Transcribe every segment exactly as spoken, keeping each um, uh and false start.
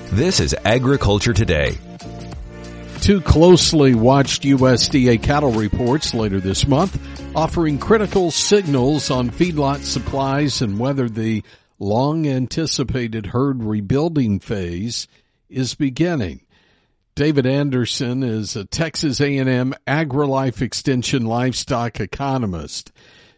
This is Agriculture Today. Two closely watched U S D A cattle reports later this month, offering critical signals on feedlot supplies and whether the long-anticipated herd rebuilding phase is beginning. David Anderson is a Texas A and M AgriLife Extension livestock economist,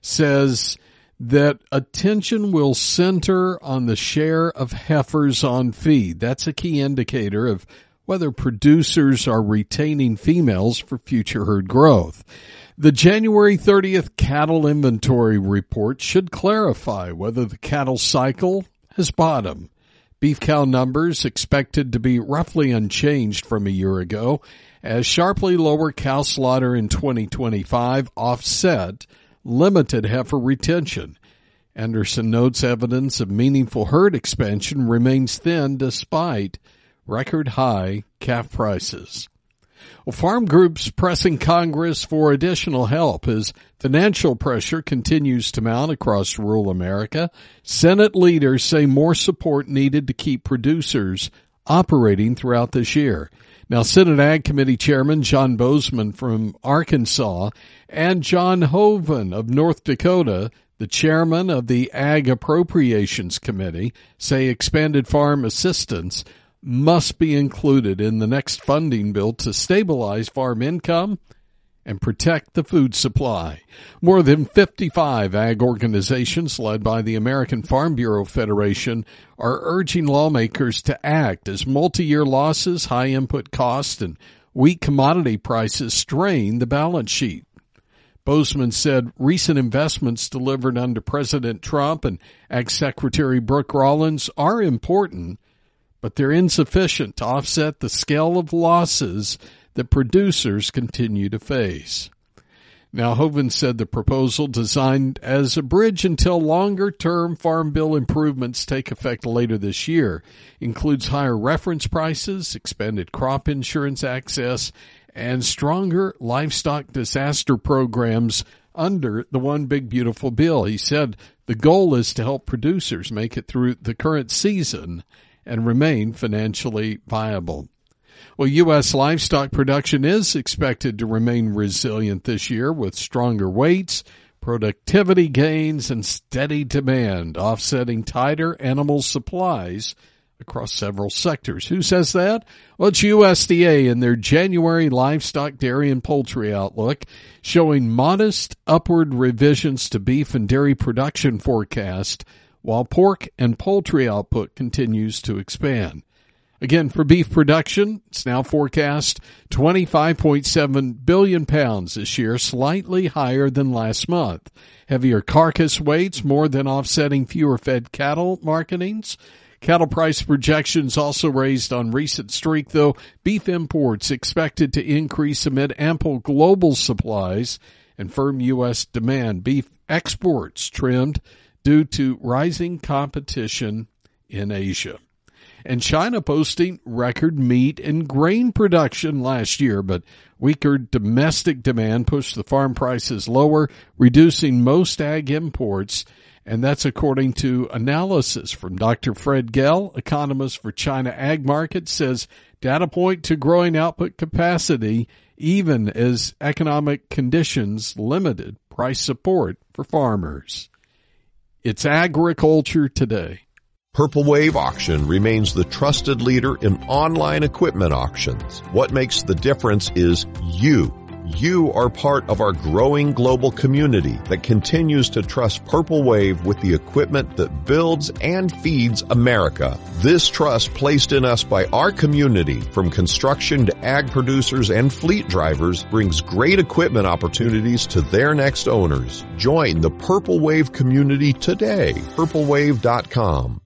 says that attention will center on the share of heifers on feed. That's a key indicator of whether producers are retaining females for future herd growth. The January thirtieth cattle inventory report should clarify whether the cattle cycle has bottomed. Beef cow numbers expected to be roughly unchanged from a year ago, as sharply lower cow slaughter in twenty twenty-five offset limited heifer retention. Anderson notes evidence of meaningful herd expansion remains thin despite record high calf prices. Well, farm groups pressing Congress for additional help as financial pressure continues to mount across rural America. Senate leaders say more support needed to keep producers operating throughout this year. Now, Senate Ag Committee Chairman John Boozman from Arkansas and John Hoeven of North Dakota, the chairman of the Ag Appropriations Committee, say expanded farm assistance must be included in the next funding bill to stabilize farm income and protect the food supply. More than fifty-five ag organizations led by the American Farm Bureau Federation are urging lawmakers to act as multi-year losses, high input costs, and weak commodity prices strain the balance sheet. Boozman said recent investments delivered under President Trump and Ag Secretary Brooke Rollins are important, but they're insufficient to offset the scale of losses that producers continue to face. Now, Hoeven said the proposal, designed as a bridge until longer-term Farm Bill improvements take effect later this year, includes higher reference prices, expanded crop insurance access, and stronger livestock disaster programs under the One Big Beautiful Bill. He said the goal is to help producers make it through the current season and remain financially viable. Well, U S livestock production is expected to remain resilient this year with stronger weights, productivity gains, and steady demand, offsetting tighter animal supplies across several sectors. Who says that? Well, it's U S D A in their January livestock, dairy, and poultry outlook, showing modest upward revisions to beef and dairy production forecast, while pork and poultry output continues to expand. Again, for beef production, it's now forecast twenty-five point seven billion pounds this year, slightly higher than last month. Heavier carcass weights more than offsetting fewer fed cattle marketings. Cattle price projections also raised on recent streak, though beef imports expected to increase amid ample global supplies and firm U S demand. Beef exports trimmed due to rising competition in Asia. And China posting record meat and grain production last year, but weaker domestic demand pushed the farm prices lower, reducing most ag imports, and that's according to analysis from Doctor Fred Gell, economist for China Ag Market, says data point to growing output capacity even as economic conditions limited price support for farmers. It's Agriculture Today. Purple Wave Auction remains the trusted leader in online equipment auctions. What makes the difference is you. You are part of our growing global community that continues to trust Purple Wave with the equipment that builds and feeds America. This trust placed in us by our community, from construction to ag producers and fleet drivers, brings great equipment opportunities to their next owners. Join the Purple Wave community today. purple wave dot com.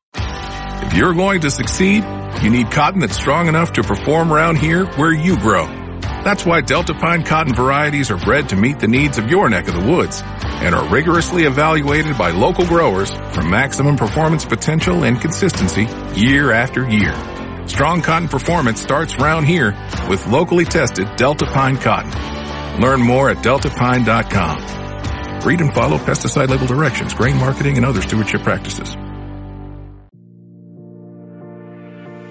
If you're going to succeed, you need cotton that's strong enough to perform around here where you grow. That's why Delta Pine cotton varieties are bred to meet the needs of your neck of the woods and are rigorously evaluated by local growers for maximum performance potential and consistency year after year. Strong cotton performance starts round here with locally tested Delta Pine cotton. Learn more at delta pine dot com. Read and follow pesticide label directions, grain marketing, and other stewardship practices.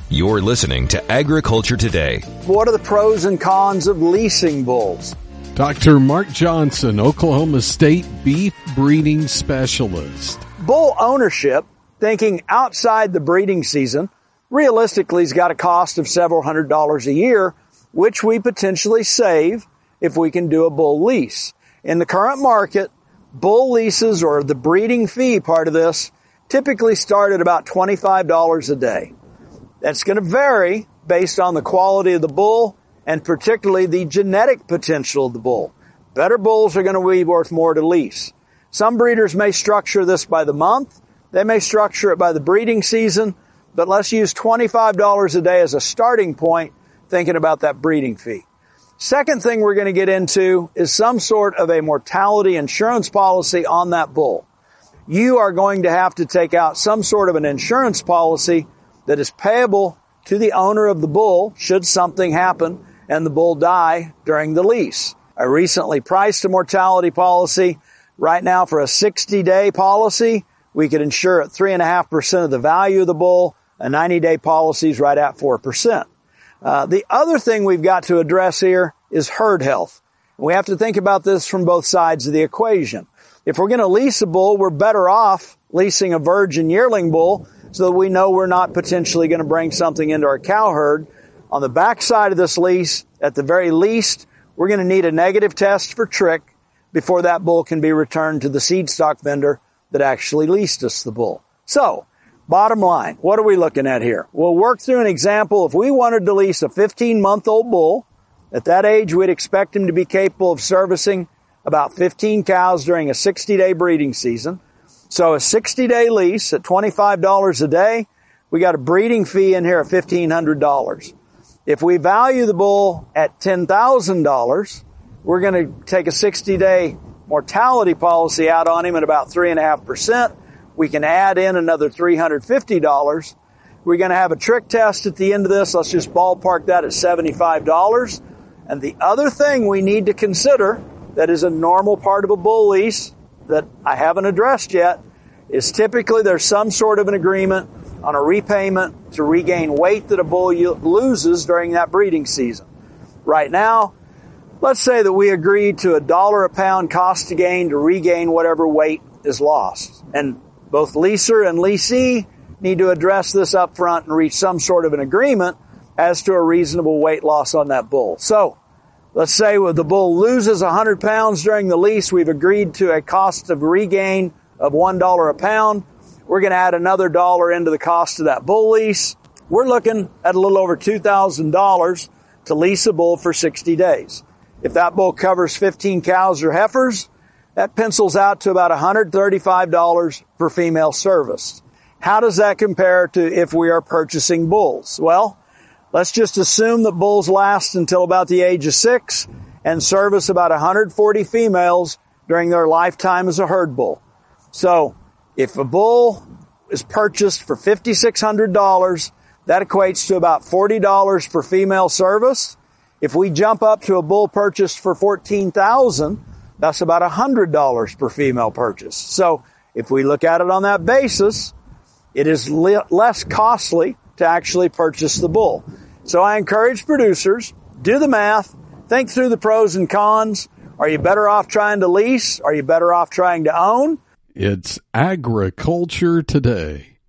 You're listening to Agriculture Today. What are the pros and cons of leasing bulls? Doctor Mark Johnson, Oklahoma State beef breeding specialist. Bull ownership, thinking outside the breeding season, realistically has got a cost of several hundred dollars a year, which we potentially save if we can do a bull lease. In the current market, bull leases, or the breeding fee part of this, typically start at about twenty-five dollars a day. That's going to vary based on the quality of the bull and particularly the genetic potential of the bull. Better bulls are going to be worth more to lease. Some breeders may structure this by the month. They may structure it by the breeding season, but let's use twenty-five dollars a day as a starting point, thinking about that breeding fee. Second thing we're going to get into is some sort of a mortality insurance policy on that bull. You are going to have to take out some sort of an insurance policy that is payable to the owner of the bull should something happen and the bull die during the lease. I recently priced a mortality policy. Right now for a sixty-day policy, we could insure at three point five percent of the value of the bull. A ninety-day policy is right at four percent. Uh, the other thing we've got to address here is herd health. We have to think about this from both sides of the equation. If we're going to lease a bull, we're better off leasing a virgin yearling bull so that we know we're not potentially going to bring something into our cow herd. On the back side of this lease, at the very least, we're going to need a negative test for trick before that bull can be returned to the seed stock vendor that actually leased us the bull. So, bottom line, what are we looking at here? We'll work through an example. If we wanted to lease a fifteen-month-old bull, at that age, we'd expect him to be capable of servicing about fifteen cows during a sixty-day breeding season. So a sixty-day lease at twenty-five dollars a day, we got a breeding fee in here of fifteen hundred dollars. If we value the bull at ten thousand dollars, we're going to take a sixty-day mortality policy out on him at about three point five percent. We can add in another three hundred fifty dollars. We're going to have a trick test at the end of this. Let's just ballpark that at seventy-five dollars. And the other thing we need to consider that is a normal part of a bull lease that I haven't addressed yet is typically there's some sort of an agreement on a repayment to regain weight that a bull loses during that breeding season. Right now, let's say that we agreed to a dollar a pound cost to gain to regain whatever weight is lost. And both leaser and leasee need to address this up front and reach some sort of an agreement as to a reasonable weight loss on that bull. So, let's say the bull loses one hundred pounds during the lease. We've agreed to a cost of regain of one dollar a pound. We're going to add another dollar into the cost of that bull lease. We're looking at a little over two thousand dollars to lease a bull for sixty days. If that bull covers fifteen cows or heifers, that pencils out to about one hundred thirty-five dollars per female service. How does that compare to if we are purchasing bulls? Well, let's just assume that bulls last until about the age of six and service about one hundred forty females during their lifetime as a herd bull. So, if a bull is purchased for five thousand six hundred dollars, that equates to about forty dollars per female service. If we jump up to a bull purchased for fourteen thousand dollars, that's about one hundred dollars per female purchase. So, if we look at it on that basis, it is le- less costly to actually purchase the bull. So I encourage producers, do the math, think through the pros and cons. Are you better off trying to lease? Are you better off trying to own? It's Agriculture Today.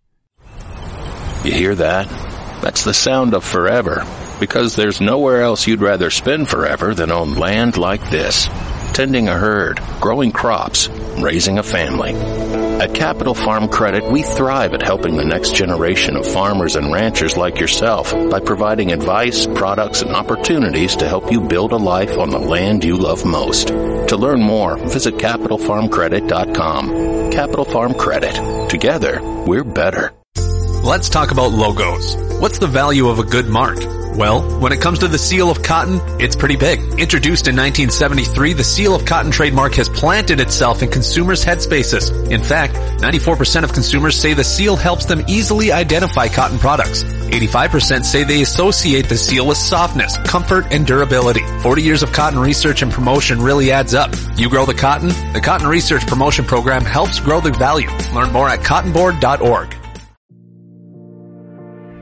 You hear that? That's the sound of forever, because there's nowhere else you'd rather spend forever than on land like this, tending a herd, growing crops, raising a family. At Capital Farm Credit, we thrive at helping the next generation of farmers and ranchers like yourself by providing advice, products, and opportunities to help you build a life on the land you love most. To learn more, visit capital farm credit dot com. Capital Farm Credit. Together, we're better. Let's talk about logos. What's the value of a good mark? Well, when it comes to the seal of cotton, it's pretty big. Introduced in nineteen seventy-three, the seal of cotton trademark has planted itself in consumers' headspaces. In fact, ninety-four percent of consumers say the seal helps them easily identify cotton products. eighty-five percent say they associate the seal with softness, comfort, and durability. forty years of cotton research and promotion really adds up. You grow the cotton? The Cotton Research Promotion Program helps grow the value. Learn more at cotton board dot org.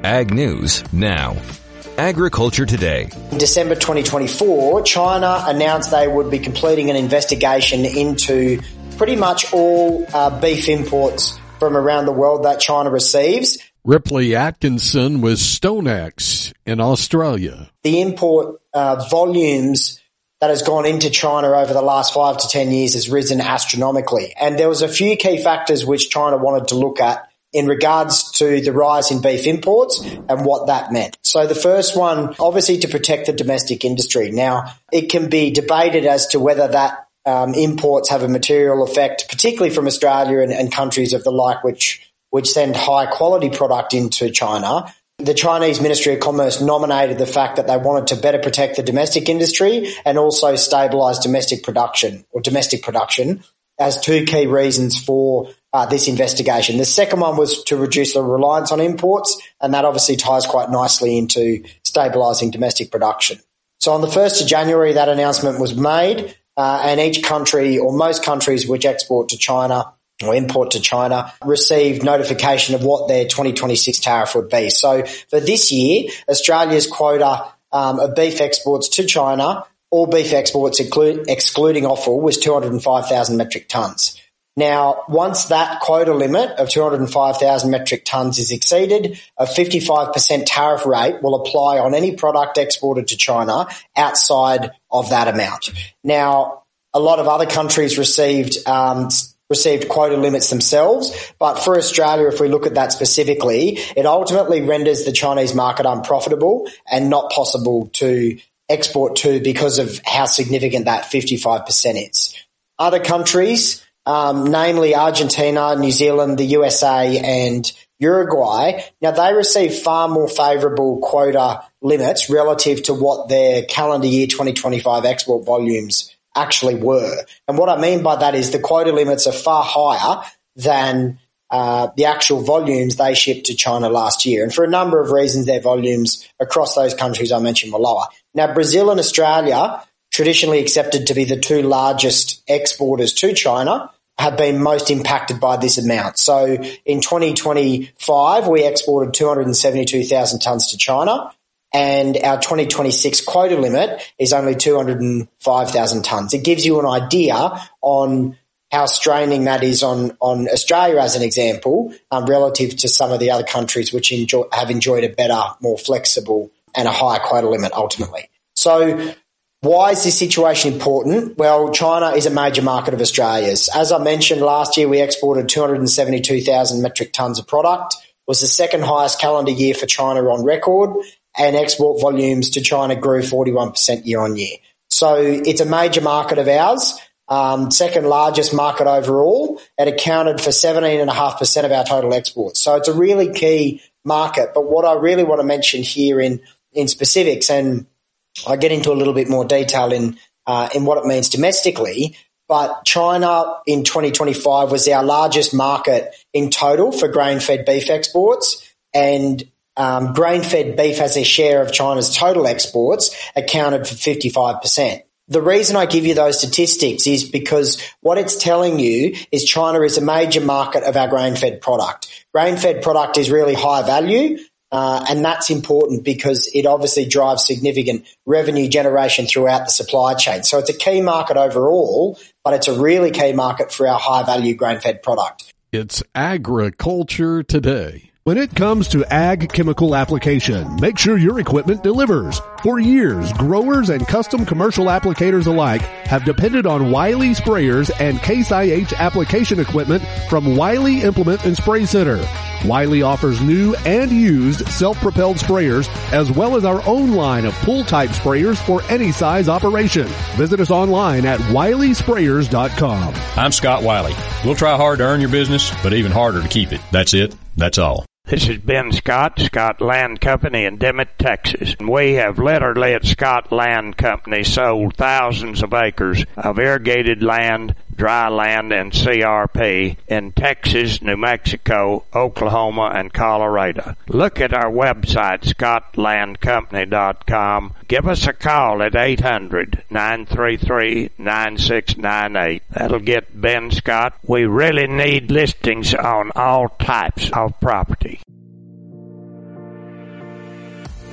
Ag News now. Agriculture Today. In December twenty twenty-four, China announced they would be completing an investigation into pretty much all uh, beef imports from around the world that China receives. Ripley Atkinson with StoneX in Australia. The import uh, volumes that has gone into China over the last five to ten years has risen astronomically. And there was a few key factors which China wanted to look at in regards to the rise in beef imports and what that meant. So the first one, obviously to protect the domestic industry. Now, it can be debated as to whether that um, imports have a material effect, particularly from Australia and, and countries of the like which which send high quality product into China. The Chinese Ministry of Commerce nominated the fact that they wanted to better protect the domestic industry and also stabilise domestic production or domestic production as two key reasons for uh, this investigation. The second one was to reduce the reliance on imports, and that obviously ties quite nicely into stabilising domestic production. So on the first of January, that announcement was made, uh, and each country or most countries which export to China or import to China received notification of what their twenty twenty-six tariff would be. So for this year, Australia's quota um, of beef exports to China, all beef exports include, excluding offal, was two hundred five thousand metric tonnes. Now, once that quota limit of two hundred five thousand metric tonnes is exceeded, a fifty-five percent tariff rate will apply on any product exported to China outside of that amount. Now, a lot of other countries received um, received quota limits themselves, but for Australia, if we look at that specifically, it ultimately renders the Chinese market unprofitable and not possible to export to because of how significant that fifty-five percent is. Other countries, um, namely Argentina, New Zealand, the U S A and Uruguay, now they receive far more favourable quota limits relative to what their calendar year twenty twenty-five export volumes actually were. And what I mean by that is the quota limits are far higher than uh, the actual volumes they shipped to China last year. And for a number of reasons, their volumes across those countries I mentioned were lower. Now, Brazil and Australia, traditionally accepted to be the two largest exporters to China, have been most impacted by this amount. So in twenty twenty-five, we exported two hundred seventy-two thousand tonnes to China, and our twenty twenty-six quota limit is only two hundred five thousand tonnes. It gives you an idea on how straining that is on, on Australia as an example, um, relative to some of the other countries which enjoy, have enjoyed a better, more flexible and a higher quota limit ultimately. So why is this situation important? Well, China is a major market of Australia's. As I mentioned, last year we exported two hundred seventy-two thousand metric tonnes of product. It was the second highest calendar year for China on record, and export volumes to China grew forty-one percent year on year. So it's a major market of ours, um, second largest market overall. It accounted for seventeen point five percent of our total exports. So it's a really key market. But what I really want to mention here in, in specifics, and I get into a little bit more detail in uh, in what it means domestically, but China in twenty twenty-five was our largest market in total for grain-fed beef exports, and um, grain-fed beef as a share of China's total exports accounted for fifty-five percent. The reason I give you those statistics is because what it's telling you is China is a major market of our grain-fed product. Grain-fed product is really high value. Uh, and that's important because it obviously drives significant revenue generation throughout the supply chain. So it's a key market overall, but it's a really key market for our high-value grain-fed product. It's Agriculture Today. When it comes to ag chemical application, make sure your equipment delivers. For years, growers and custom commercial applicators alike have depended on Wiley sprayers and Case I H application equipment from Wiley Implement and Spray Center. Wiley offers new and used self-propelled sprayers as well as our own line of pull-type sprayers for any size operation. Visit us online at wiley sprayers dot com. I'm Scott Wiley. We'll try hard to earn your business, but even harder to keep it. That's it. That's all. This is Ben Scott, Scott Land Company in Dimmitt, Texas. We have literally at Scott Land Company sold thousands of acres of irrigated land, dry land, and C R P in Texas, New Mexico, Oklahoma, and Colorado. Look at our website, scott land company dot com. Give us a call at eight hundred, nine three three, nine six nine eight. That'll get Ben Scott. We really need listings on all types of property.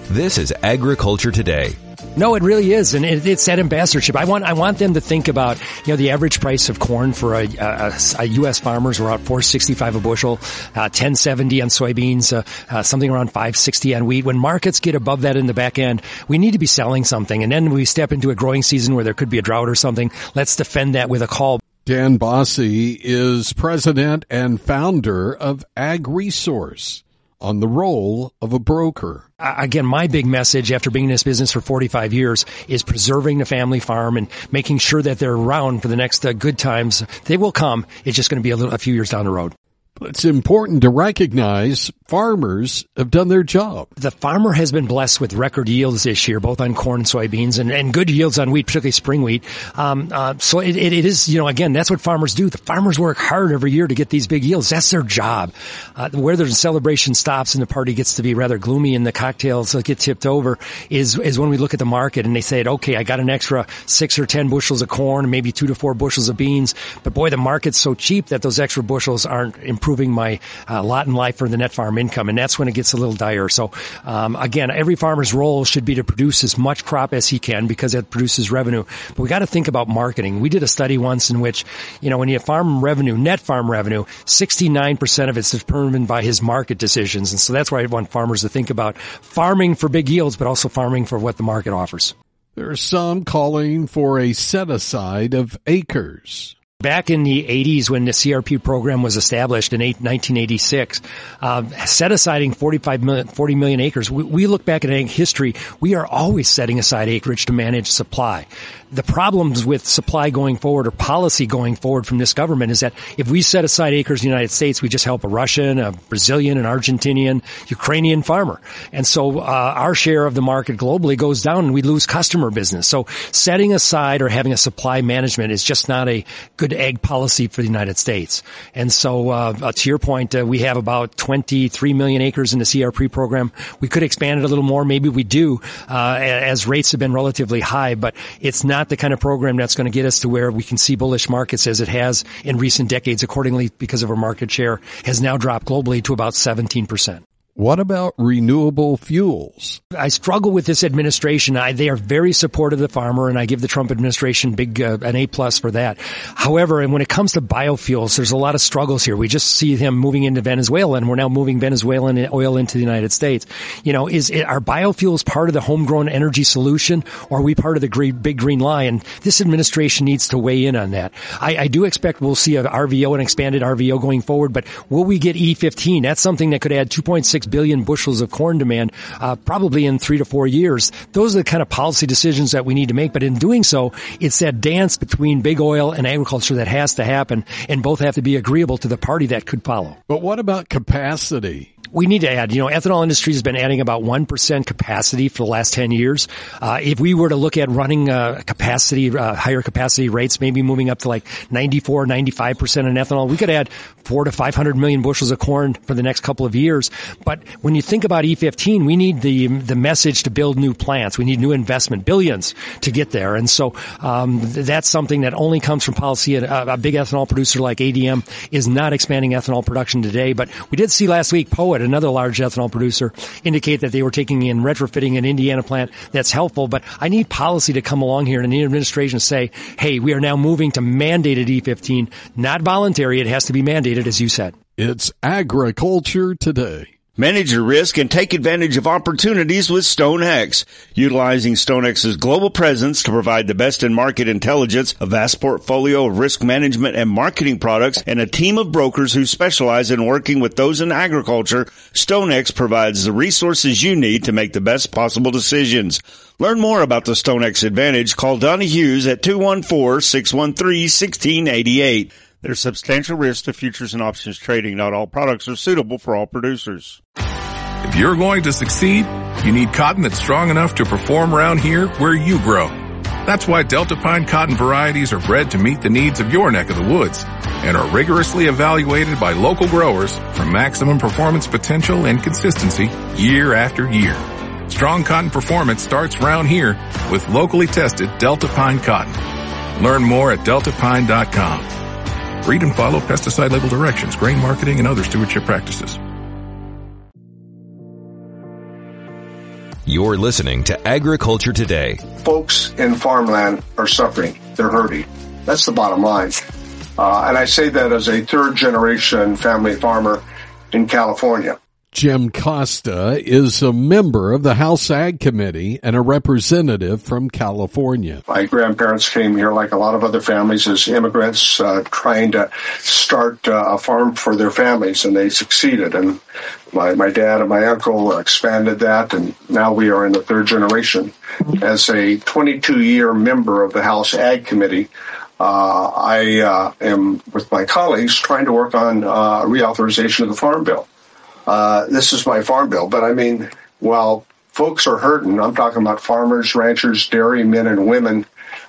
This is Agriculture Today. No, it really is, and it, it's that ambassadorship. I want I want them to think about, you know, the average price of corn for a, a, a U S farmers were out four sixty-five a bushel, uh, ten seventy on soybeans, uh, uh, something around five sixty on wheat. When markets get above that in the back end, we need to be selling something, and then we step into a growing season where there could be a drought or something. Let's defend that with a call. Dan Bosse is president and founder of AgResource, on the role of a broker. Again, my big message after being in this business for forty-five years is preserving the family farm and making sure that they're around for the next uh, good times. They will come. It's just going to be a, little, a few years down the road. But it's important to recognize farmers have done their job. The farmer has been blessed with record yields this year, both on corn and soybeans, and, and good yields on wheat, particularly spring wheat. Um, uh, so it, it, it is, you know, again, that's what farmers do. The farmers work hard every year to get these big yields. That's their job. Uh, where the celebration stops and the party gets to be rather gloomy and the cocktails get tipped over is, is when we look at the market and they say, okay, I got an extra six or ten bushels of corn, maybe two to four bushels of beans, but boy, the market's so cheap that those extra bushels aren't improving my uh, lot in life for the net farm income, and that's when it gets a little dire. So um, again, every farmer's role should be to produce as much crop as he can because it produces revenue. But we got to think about marketing. We did a study once in which, you know, when you have farm revenue, net farm revenue, sixty-nine percent of it's determined by his market decisions, and so that's why I want farmers to think about farming for big yields, but also farming for what the market offers. There are some calling for a set-aside of acres. Back in the eighties, when the C R P program was established in nineteen eighty-six, uh, set aside forty-five million, forty million acres. We, we look back at ag history, we are always setting aside acreage to manage supply. The problems with supply going forward or policy going forward from this government is that if we set aside acres in the United States, we just help a Russian, a Brazilian, an Argentinian, Ukrainian farmer. And so uh, our share of the market globally goes down and we lose customer business. So setting aside or having a supply management is just not a good ag policy for the United States. And so uh, to your point, uh, we have about twenty-three million acres in the C R P program. We could expand it a little more. Maybe we do uh, as rates have been relatively high, but it's not the kind of program that's going to get us to where we can see bullish markets as it has in recent decades. Accordingly, because of our market share has now dropped globally to about seventeen percent. What about renewable fuels? I struggle with this administration. I, they are very supportive of the farmer, and I give the Trump administration big uh, an A plus for that. However, and when it comes to biofuels, there's a lot of struggles here. We just see him moving into Venezuela, and we're now moving Venezuelan oil into the United States. You know, is are biofuels part of the homegrown energy solution, or are we part of the green, big green lie? And this administration needs to weigh in on that. I, I do expect we'll see an R V O, an expanded R V O going forward, but will we get E fifteen? That's something that could add two point six billion bushels of corn demand, uh, probably in three to four years. Those are the kind of policy decisions that we need to make. But in doing so, it's that dance between big oil and agriculture that has to happen, and both have to be agreeable to the party that could follow. But what about capacity? We need to add, you know, ethanol industry has been adding about one percent capacity for the last ten years. Uh, if we were to look at running, uh, capacity, uh, higher capacity rates, maybe moving up to like ninety-four, ninety-five percent in ethanol, we could add four to five hundred million bushels of corn for the next couple of years. But when you think about E fifteen, we need the, the message to build new plants. We need new investment, billions to get there. And so, um, that's something that only comes from policy. A, a big ethanol producer like A D M is not expanding ethanol production today. But we did see last week, Poet, another large ethanol producer, indicate that they were taking in retrofitting an Indiana plant. That's helpful, but I need policy to come along here and the administration say, hey, we are now moving to mandated E fifteen, not voluntary. It has to be mandated, as you said. It's Agriculture Today. Manage your risk and take advantage of opportunities with StoneX. Utilizing StoneX's global presence to provide the best in market intelligence, a vast portfolio of risk management and marketing products, and a team of brokers who specialize in working with those in agriculture, StoneX provides the resources you need to make the best possible decisions. Learn more about the StoneX Advantage. Call Donnie Hughes at two one four, six one three, one six eight eight. There's substantial risk to futures and options trading. Not all products are suitable for all producers. If you're going to succeed, you need cotton that's strong enough to perform around here where you grow. That's why Delta Pine cotton varieties are bred to meet the needs of your neck of the woods and are rigorously evaluated by local growers for maximum performance potential and consistency year after year. Strong cotton performance starts round here with locally tested Delta Pine cotton. Learn more at delta pine dot com. Read and follow pesticide label directions, grain marketing, and other stewardship practices. You're listening to Agriculture Today. Folks in farmland are suffering. They're hurting. That's the bottom line. Uh, and I say that as a third generation family farmer in California. Jim Costa is a member of the House Ag Committee and a representative from California. My grandparents came here like a lot of other families as immigrants uh, trying to start uh, a farm for their families, and they succeeded. And my, my dad and my uncle expanded that, and now we are in the third generation. As a twenty-two-year member of the House Ag Committee, uh, I uh, am, with my colleagues, trying to work on uh, reauthorization of the Farm Bill. Uh, this is my farm bill, but I mean, while folks are hurting, I'm talking about farmers, ranchers, dairy men and women,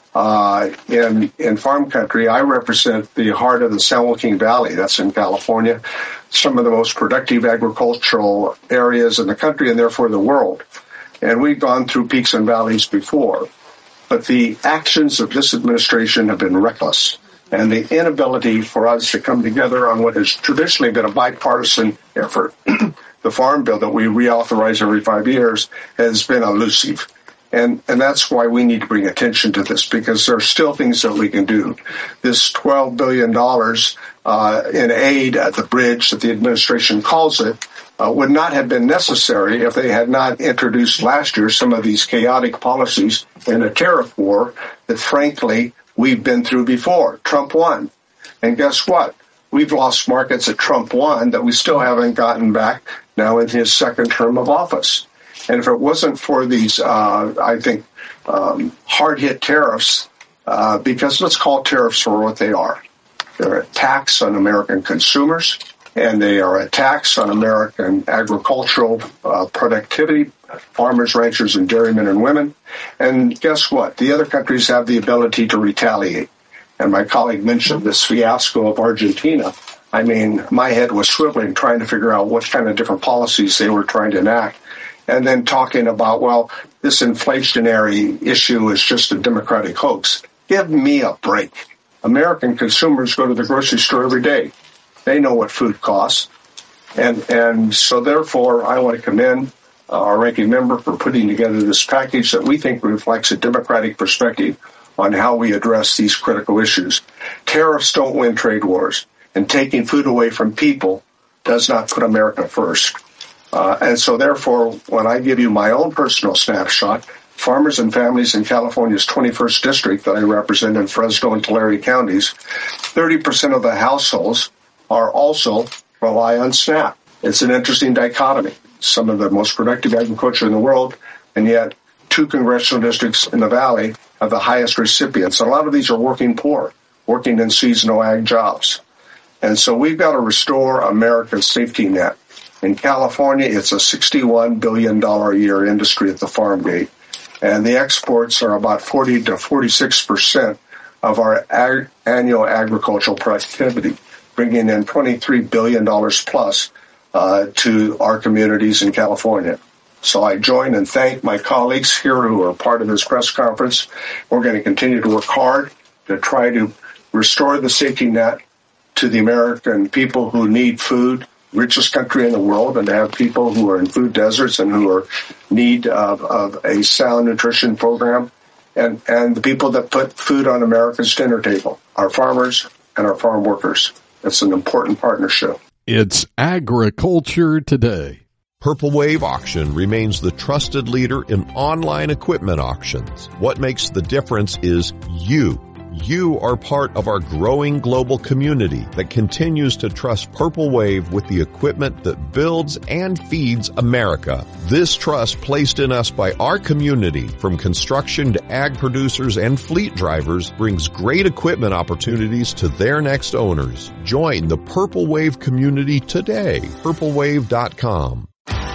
uh, in, in farm country. I represent the heart of the San Joaquin Valley. That's in California, some of the most productive agricultural areas in the country and therefore the world. And we've gone through peaks and valleys before, but the actions of this administration have been reckless. And the inability for us to come together on what has traditionally been a bipartisan effort, the Farm Bill that we reauthorize every five years, has been elusive. And and that's why we need to bring attention to this, because there are still things that we can do. This twelve billion dollars uh, in aid at the bridge that the administration calls it uh, would not have been necessary if they had not introduced last year some of these chaotic policies in a tariff war that, frankly, we've been through before. Trump won. And guess what? We've lost markets that Trump won that we still haven't gotten back now in his second term of office. And if it wasn't for these, uh, I think, um, hard-hit tariffs, uh, because let's call tariffs for what they are. They're a tax on American consumers, and they are a tax on American agricultural uh, productivity, farmers, ranchers, and dairymen and women. And guess what? The other countries have the ability to retaliate. And my colleague mentioned this fiasco of Argentina. I mean, my head was swiveling trying to figure out what kind of different policies they were trying to enact. And then talking about, well, this inflationary issue is just a Democratic hoax. Give me a break. American consumers go to the grocery store every day. They know what food costs. And, and so therefore, I want to commend our ranking member for putting together this package that we think reflects a democratic perspective on how we address these critical issues. Tariffs don't win trade wars, and taking food away from people does not put America first. Uh, and so therefore, when I give you my own personal snapshot, farmers and families in California's twenty-first district that I represent in Fresno and Tulare counties, thirty percent of the households are also rely on SNAP. It's an interesting dichotomy. Some of the most productive agriculture in the world, and yet two congressional districts in the valley have the highest recipients. A lot of these are working poor, working in seasonal ag jobs. And so we've got to restore America's safety net. In California, it's a sixty-one billion dollars a year industry at the farm gate, and the exports are about forty to forty-six percent of our ag- annual agricultural productivity, bringing in twenty-three billion dollars plus Uh, to our communities in California. So I join and thank my colleagues here who are part of this press conference. We're going to continue to work hard to try to restore the safety net to the American people who need food, richest country in the world, and to have people who are in food deserts and who are need of, of a sound nutrition program, and, and the people that put food on America's dinner table, our farmers and our farm workers. It's an important partnership. It's Agriculture Today. Purple Wave Auction remains the trusted leader in online equipment auctions. What makes the difference is you. You are part of our growing global community that continues to trust Purple Wave with the equipment that builds and feeds America. This trust placed in us by our community, from construction to ag producers and fleet drivers, brings great equipment opportunities to their next owners. Join the Purple Wave community today. purple wave dot com.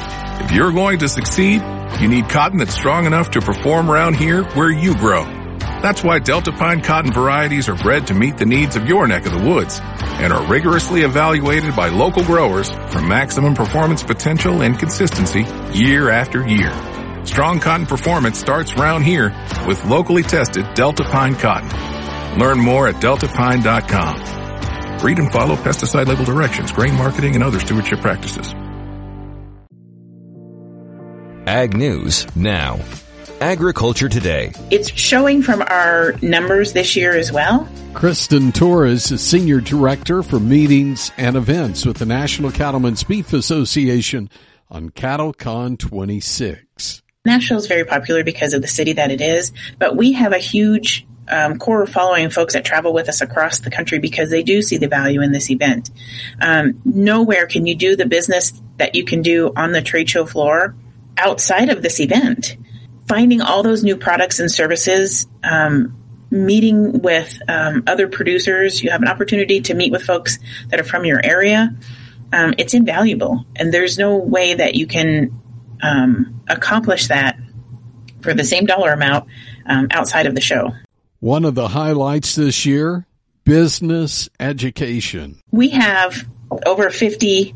If you're going to succeed, you need cotton that's strong enough to perform around here where you grow. That's why Delta Pine cotton varieties are bred to meet the needs of your neck of the woods and are rigorously evaluated by local growers for maximum performance potential and consistency year after year. Strong cotton performance starts round here with locally tested Delta Pine cotton. Learn more at delta pine dot com. Read and follow pesticide label directions, grain marketing, and other stewardship practices. Ag News now. Agriculture Today. It's showing from our numbers this year as well. Kristen Torres is Senior Director for Meetings and Events with the National Cattlemen's Beef Association on CattleCon twenty-six. Nashville is very popular because of the city that it is, but we have a huge um, core following of folks that travel with us across the country because they do see the value in this event. Um, nowhere can you do the business that you can do on the trade show floor outside of this event. Finding all those new products and services, um, meeting with um, other producers, you have an opportunity to meet with folks that are from your area. Um, it's invaluable, and there's no way that you can um, accomplish that for the same dollar amount um, outside of the show. One of the highlights this year, business education. We have over fifty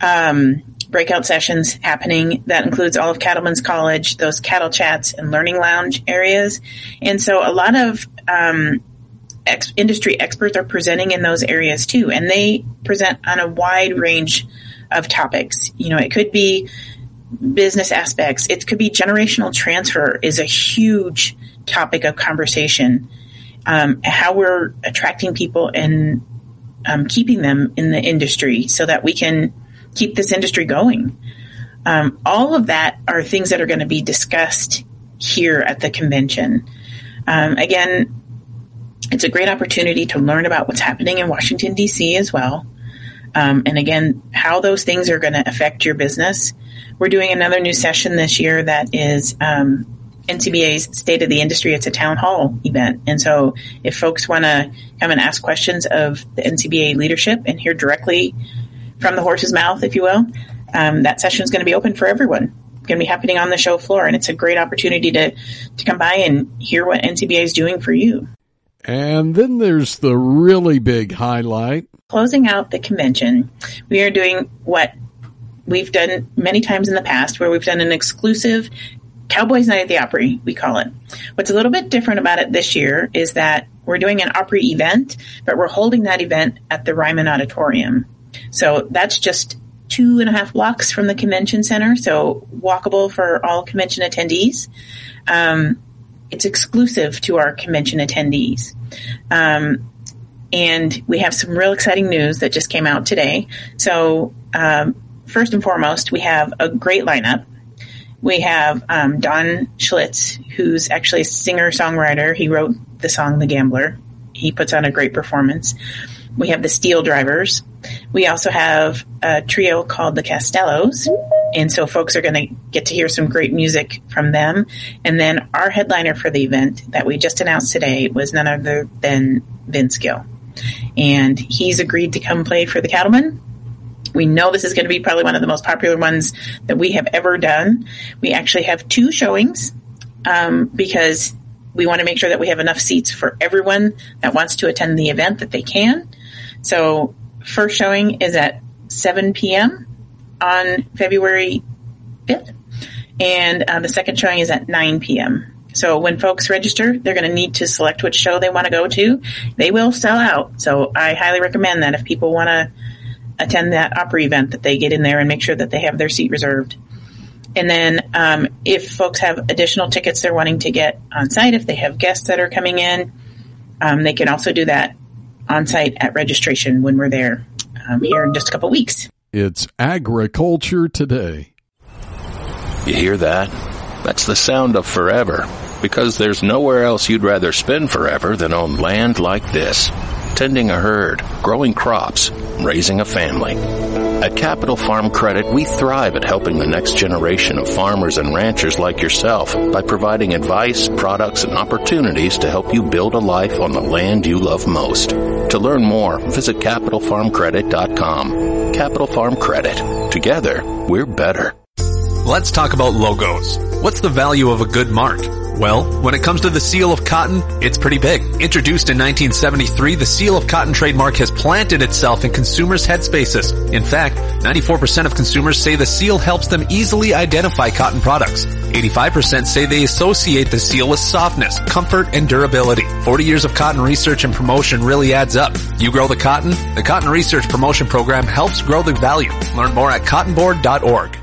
um, breakout sessions happening. That includes all of Cattlemen's College, those cattle chats and learning lounge areas. And so a lot of um, ex- industry experts are presenting in those areas too. And they present on a wide range of topics. You know, it could be business aspects. It could be generational transfer is a huge topic of conversation. Um, how we're attracting people and um, keeping them in the industry so that we can keep this industry going. Um, all of that are things that are going to be discussed here at the convention. Um, again, it's a great opportunity to learn about what's happening in Washington, D C as well. Um, and again, how those things are going to affect your business. We're doing another new session this year that is um, N C B A's State of the Industry. It's a town hall event. And so if folks want to come and ask questions of the N C B A leadership and hear directly from the horse's mouth, if you will, um, that session is going to be open for everyone. It's going to be happening on the show floor, and it's a great opportunity to, to come by and hear what N C B A is doing for you. And then there's the really big highlight. Closing out the convention, we are doing what we've done many times in the past, where we've done an exclusive Cowboys Night at the Opry, we call it. What's a little bit different about it this year is that we're doing an Opry event, but we're holding that event at the Ryman Auditorium. So that's just two and a half blocks from the convention center, so walkable for all convention attendees. Um, it's exclusive to our convention attendees. Um, and we have some real exciting news that just came out today. So um, first and foremost, we have a great lineup. We have um, Don Schlitz, who's actually a singer-songwriter. He wrote the song The Gambler. He puts on a great performance. We have the Steel Drivers. We also have a trio called the Castellos. And so folks are going to get to hear some great music from them. And then our headliner for the event that we just announced today was none other than Vince Gill. And he's agreed to come play for the Cattlemen. We know this is going to be probably one of the most popular ones that we have ever done. We actually have two showings um, because we want to make sure that we have enough seats for everyone that wants to attend the event that they can. So first showing is at seven p.m. on February fifth, and uh, the second showing is at nine p.m. So when folks register, they're going to need to select which show they want to go to. They will sell out. So I highly recommend that if people want to attend that Opry event, that they get in there and make sure that they have their seat reserved. And then um, if folks have additional tickets they're wanting to get on site, if they have guests that are coming in, um, they can also do that on site at registration when we're there um, here in just a couple of weeks. It's Agriculture Today. You hear that? That's the sound of forever, because there's nowhere else you'd rather spend forever than on land like this, tending a herd, growing crops, raising a family. At Capital Farm Credit, we thrive at helping the next generation of farmers and ranchers like yourself by providing advice, products, and opportunities to help you build a life on the land you love most. To learn more, visit capital farm credit dot com. Capital Farm Credit. Together, we're better. Let's talk about logos. What's the value of a good mark? Well, when it comes to the seal of cotton, it's pretty big. Introduced in nineteen seventy-three, the seal of cotton trademark has planted itself in consumers' headspaces. In fact, ninety-four percent of consumers say the seal helps them easily identify cotton products. eighty-five percent say they associate the seal with softness, comfort, and durability. forty years of cotton research and promotion really adds up. You grow the cotton? The Cotton Research Promotion Program helps grow the value. Learn more at cotton board dot org.